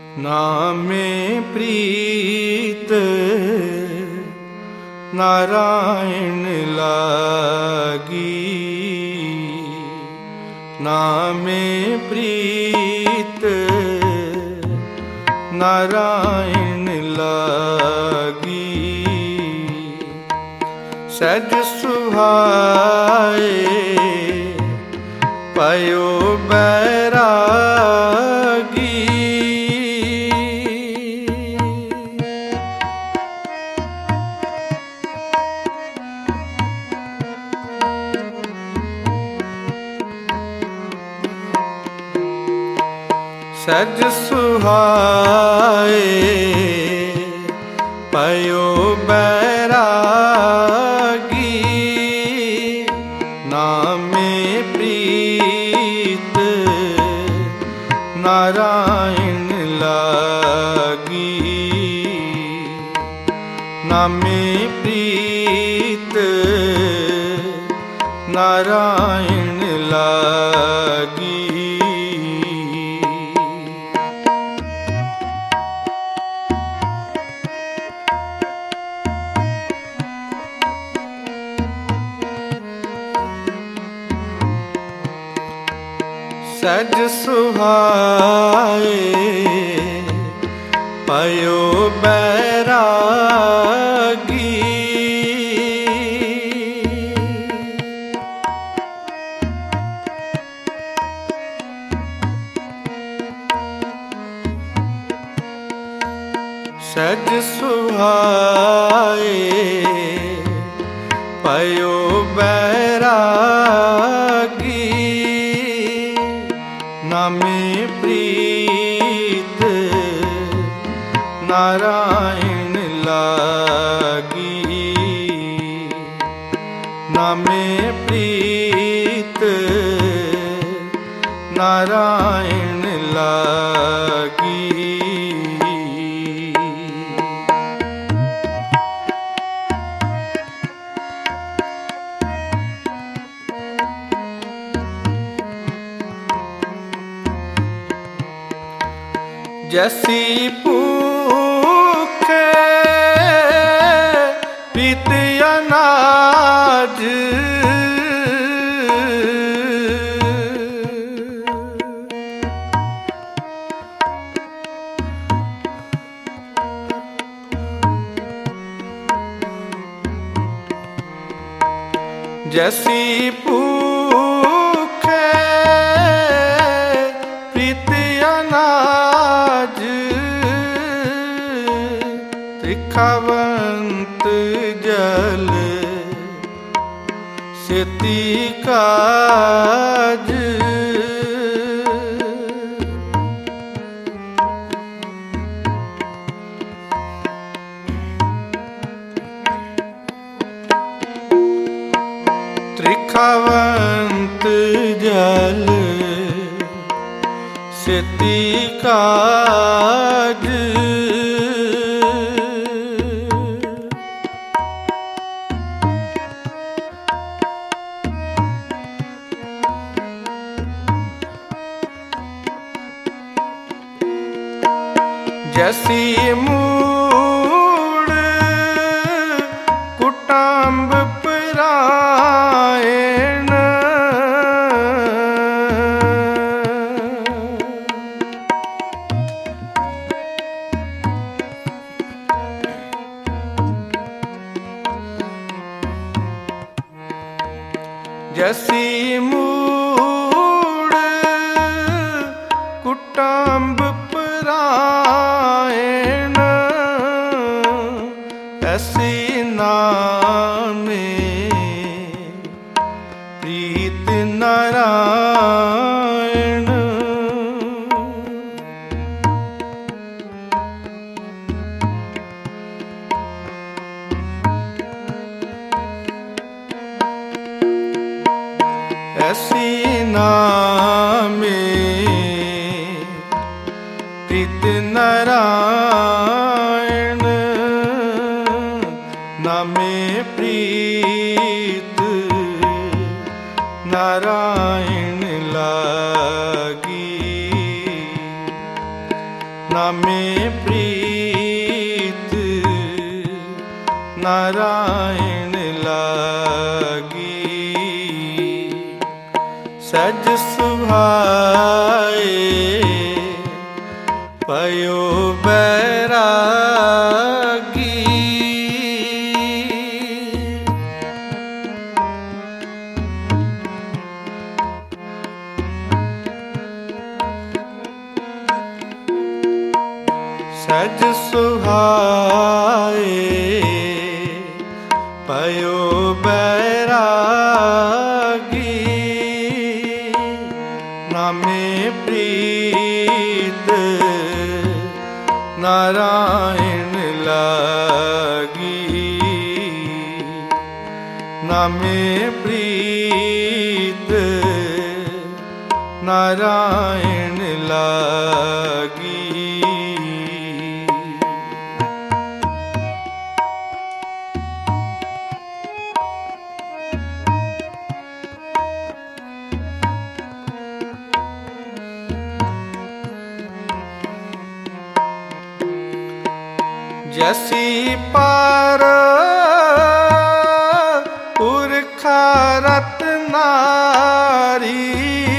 नामे प्रीत नारायण लागी, नामे प्रीत नारायण लागी। सहज सुभाए पयो बैरागी, सहज सुहाए पयो बैरागी। नामे प्रीत नारायण लागी, नामे प्रीत नारायण लागी। सहज सुहाए पयो बैरागी, सहज सुहाए पयो बैरागी। नामे प्रीत नारायण लागी, नामे प्रीत नारायण लागी। जैसी भूख प्रीत अनाज, जैसी भूख प्रीत अनाज, त्रिखावंत जल सेती काज। त्रिखावंत जल सेती काज। जैसी मूड़ कुटाम्ब परायण, जैसी मूड़ कुटाम्ब परायण, ऐसी नामे प्रीत नारायण। ऐसी नामे प्रीत नारायण, नामे प्रीत नारायण लागी। नामे प्रीत नारायण लागी। सज सुभाए पयो बैरागी। सज सुहाए पयो बैरागी। नामे प्रीत नारायण लागी। नामे प्रीत नारायण लागी। जसी पार पुरखा रत्नारी।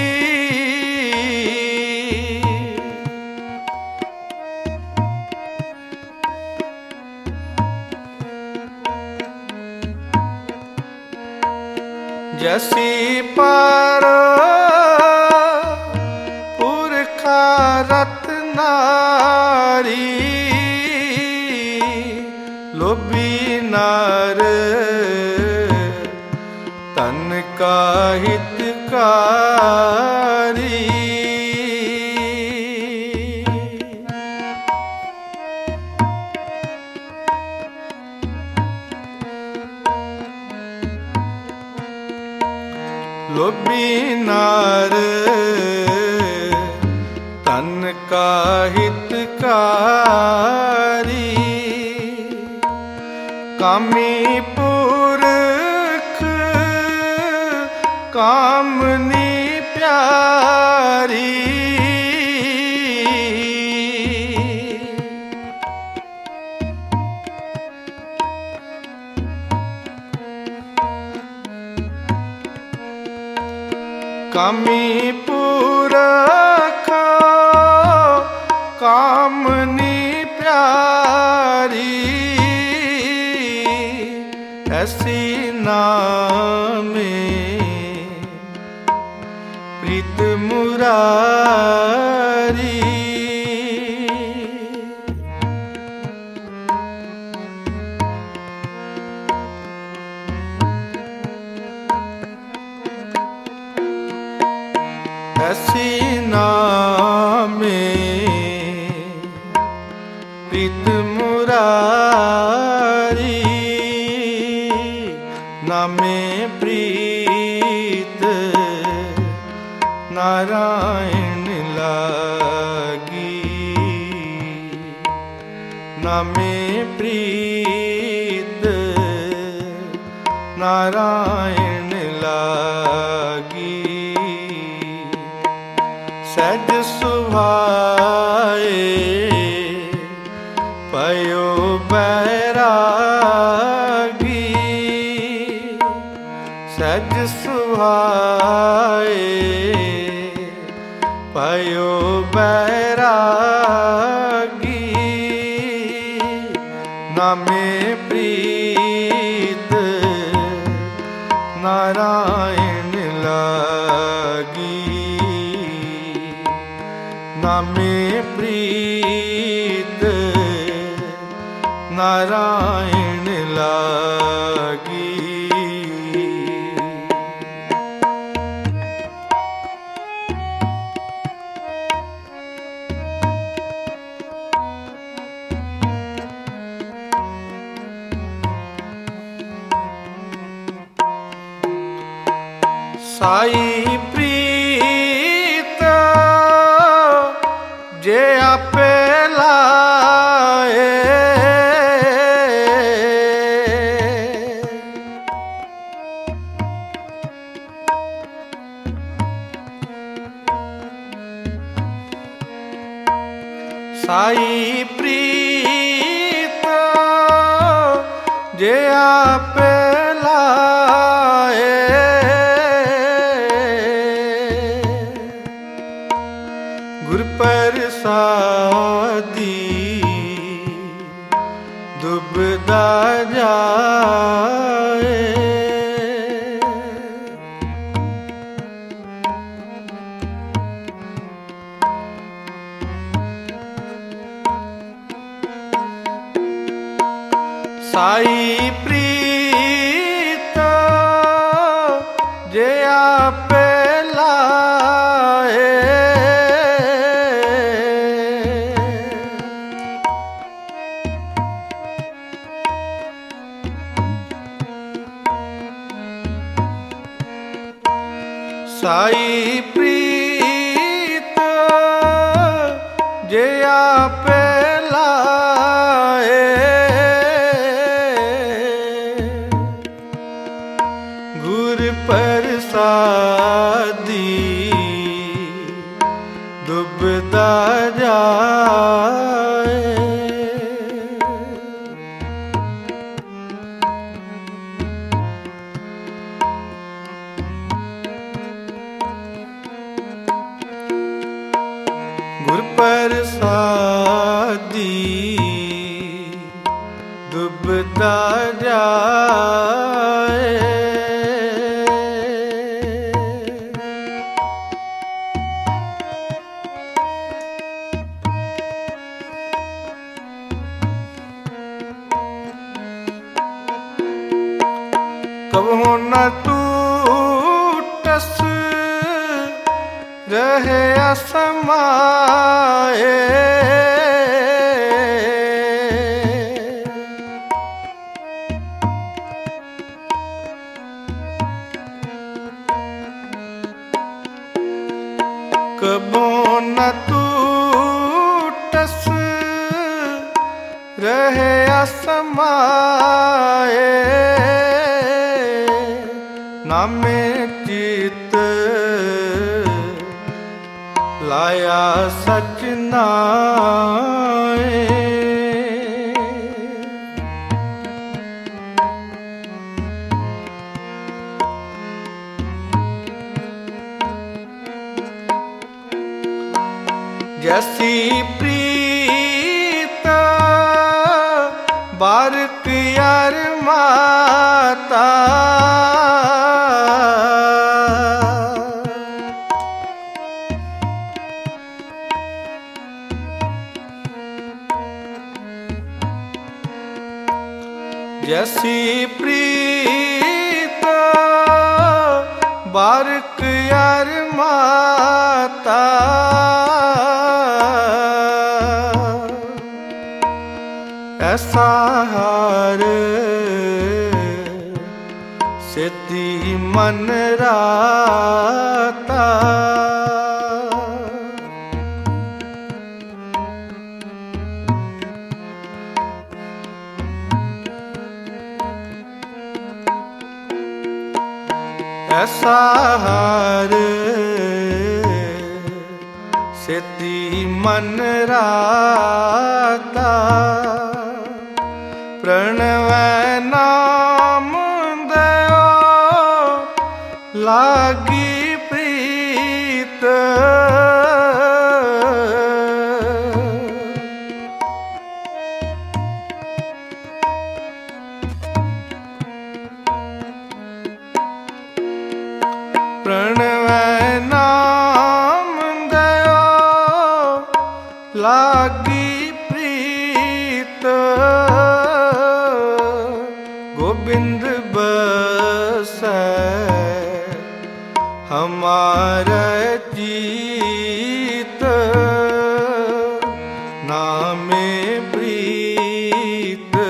जसी पार पुरखा रत्नारी। लोभी नार तन का हितकारी। लोभी नार तन का हितकारी। कामी पुरख कामनी प्यारी। कामी पुरख कामनी प्यारी। ऐसी नामे प्रीत मुरारी। ऐसी नामे प्रीत मुरारी। नामे प्रीत नारायण लागी। नामे प्रीत नारायण लागी। सज सुभाए पयो बैरागी। सज सुहाए पयो बैरागी। नामे प्रीत नारायण लागी। नामे प्रीत नारायण लागी। साई प्रीत जे आपे लाए। साई प्रीत जे आपे लाए, गुर प्रसादी दुबदा जाए। साई प्रीत जे आपे लाए, साई प्रीत जे आपे लाए, गुर प्रसादी दुबदा जाए। गुर प्रसादी दुबदा जाए। कबहु न टूटस रहे असमाए, कबहु न टूटस रहे असमाए, नामे चित लाया सच नाए। जैसी प्रीत बारक यार माता, जैसी प्रीत बारक यार माता, ऐसा हार सेती मन राता। ऐसा हार सेती मन राता, प्रणव नाम दयो लागी प्रीत, प्रणव नाम दयो लागी प्रीत, गोविंद बसै हमारा जीत, नामे प्रीत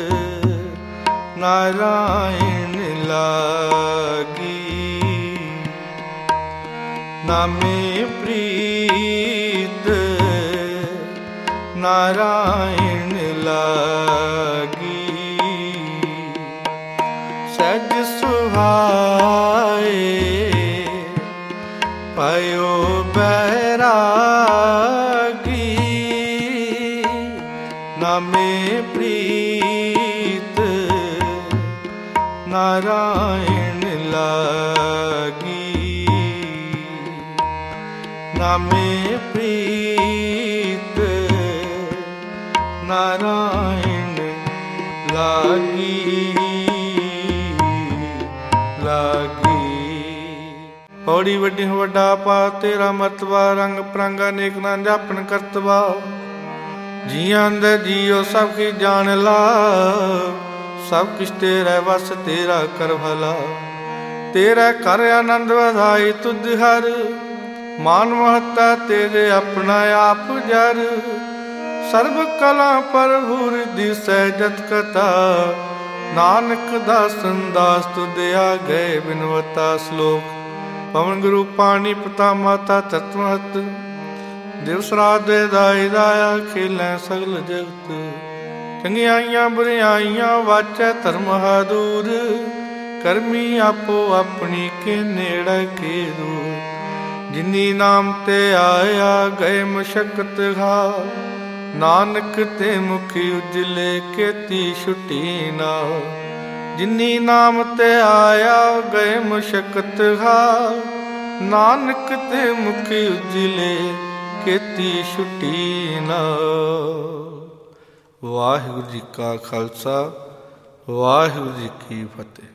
नारायण लागी, नामे प्रीत नारायण लागी। सज सुहाए पायो बैरागी, ਨਾਮੇ ਪ੍ਰੀਤ ਨਾਰਾਇਣ ਲਾਗੀ। ਨਾਮੇ ਪ੍ਰੀਤ ਨਾਰਾਇਣ ਲਾਗੀ ਲਾਗੀ। ਪੌੜੀ ਵੱਡੀ ਵੱਡਾ ਪਾ ਤੇਰਾ ਮਰਤਬਾ, ਰੰਗ ਪਰਾਂਗਾ ਨੇਕ ਨਾ ਜਾਪਣ ਕਰਤਵਾ। ਜੀਆਂ ਦੇ ਜੀਓ ਸਭ ਕੀ ਜਾਣ ਲਾ, ਸਭ ਕਿਛ ਤੇਰਾ ਵਸ ਤੇਰਾ ਕਰ ਭਲਾ। ਤੇਰਾ ਕਰ ਆਨੰਦ ਵਧਾਈ ਤੁਧ ਹਰ, ਮਾਨ ਮਹੱਤਾ ਤੇਰੇ ਆਪਣਾ ਆਪ ਜਰ। ਸਰਬ ਕਲਾ ਭਰਪੂਰ ਦਿਸੈ ਜਤ ਕਥਾ, ਨਾਨਕ ਦਾਸਨ ਦਾਸ ਤੁਧ ਆ ਗਏ ਬਿਨਵਤਾ। ਸ਼ਲੋਕ ਪਵਨ ਗੁਰੂ ਪਾਣੀ ਪਿਤਾ ਮਾਤਾ ਤਤ ਮਹਤ, ਦਿਵਸ ਰਾਤ ਦੇ ਦਾਈ ਦਾਇਆ ਖੇਲੈ ਸਗਲ ਜਗਤ। ਚੰਗਿਆਈਆਂ ਬੁਰਿਆਈਆਂ ਵਾਚੈ ਧਰਮ ਹਾਦੂਰ, ਕਰਮੀ ਆਪੋ ਆਪਣੀ ਕੇ ਨੇੜੇ ਕੇ ਦੂਰ। ਜਿਨੀ ਨਾਮ ਤੇ ਆਇਆ ਗਏ ਮੁਸ਼ਕਤ ਘਾ, ਨਾਨਕ ਤੇ ਮੁਖੀ ਉਜਲੇ ਕੀਤੀ ਛੁੱਟੀ ਨਾ। ਜਿਨੀ ਨਾਮ ਤੇ ਆਇਆ ਗਏ ਮੁਸ਼ਕਤ ਘਾ, ਨਾਨਕ ਤੇ ਮੁਖੀ ਉਜਲੇ ਕੀਤੀ ਛੁੱਟੀ ਨਾ। ਵਾਹਿਗੁਰੂ ਜੀ ਕਾ ਖਾਲਸਾ, ਵਾਹਿਗੁਰੂ ਜੀ ਕੀ ਫਤਿਹ।